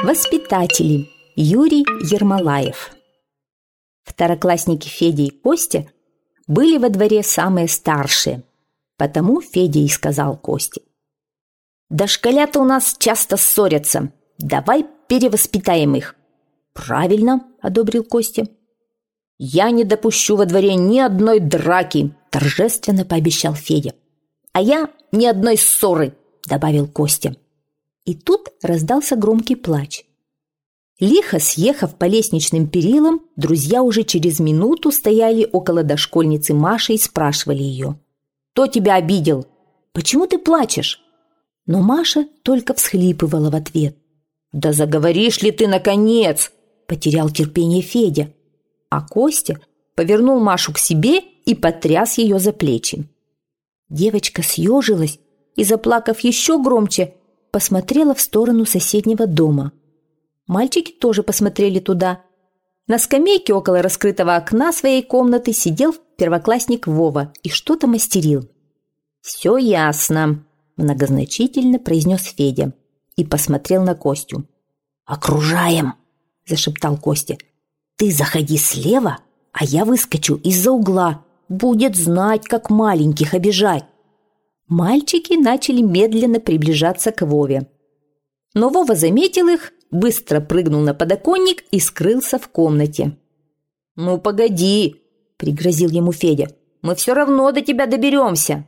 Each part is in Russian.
Воспитатели. Юрий Ермолаев. Второклассники Федя и Костя были во дворе самые старшие, потому Федя и сказал Косте: «Дошколята у нас часто ссорятся, давай перевоспитаем их». «Правильно», — одобрил Костя. «Я не допущу во дворе ни одной драки», — торжественно пообещал Федя. «А я ни одной ссоры», — добавил Костя. И тут раздался громкий плач. Лихо съехав по лестничным перилам, друзья уже через минуту стояли около дошкольницы Маши и спрашивали ее: «Кто тебя обидел? Почему ты плачешь?» Но Маша только всхлипывала в ответ. «Да заговоришь ли ты, наконец?» – потерял терпение Федя. А Костя повернул Машу к себе и потряс ее за плечи. Девочка съежилась и, заплакав еще громче, посмотрела в сторону соседнего дома. Мальчики тоже посмотрели туда. На скамейке около раскрытого окна своей комнаты сидел первоклассник Вова и что-то мастерил. «Все ясно», – многозначительно произнес Федя и посмотрел на Костю. «Окружаем», – зашептал Костя. «Ты заходи слева, а я выскочу из-за угла. Будет знать, как маленьких обижать». Мальчики начали медленно приближаться к Вове. Но Вова заметил их, быстро прыгнул на подоконник и скрылся в комнате. «Ну, погоди», – пригрозил ему Федя, – «мы все равно до тебя доберемся».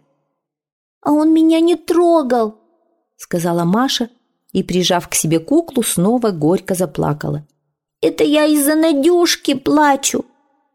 «А он меня не трогал», – сказала Маша и, прижав к себе куклу, снова горько заплакала. «Это я из-за Надюшки плачу».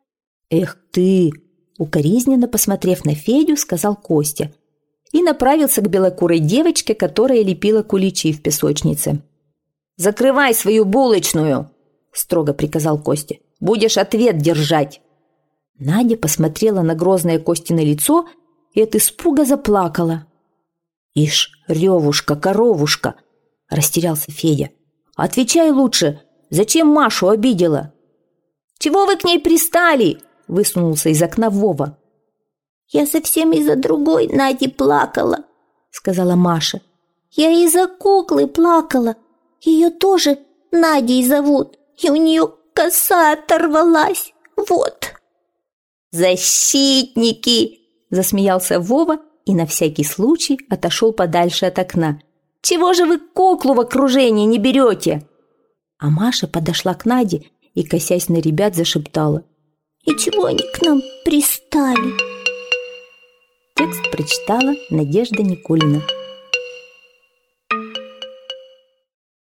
«Эх ты!» – укоризненно посмотрев на Федю, сказал Костя и направился к белокурой девочке, которая лепила куличи в песочнице. «Закрывай свою булочную!» – строго приказал Костя. «Будешь ответ держать!» Надя посмотрела на грозное Костино лицо и от испуга заплакала. «Ишь, ревушка, коровушка!» – растерялся Федя. «Отвечай лучше, зачем Машу обидела?» «Чего вы к ней пристали?» – высунулся из окна Вова. «Я совсем из-за другой Нади плакала», – сказала Маша. «Я из-за куклы плакала. Ее тоже Надей зовут, и у нее коса оторвалась. Вот». «Защитники!» – засмеялся Вова и на всякий случай отошел подальше от окна. «Чего же вы куклу в окружение не берете?» А Маша подошла к Наде и, косясь на ребят, зашептала: «И чего они к нам пристали?» Текст прочитала Надежда Никулина.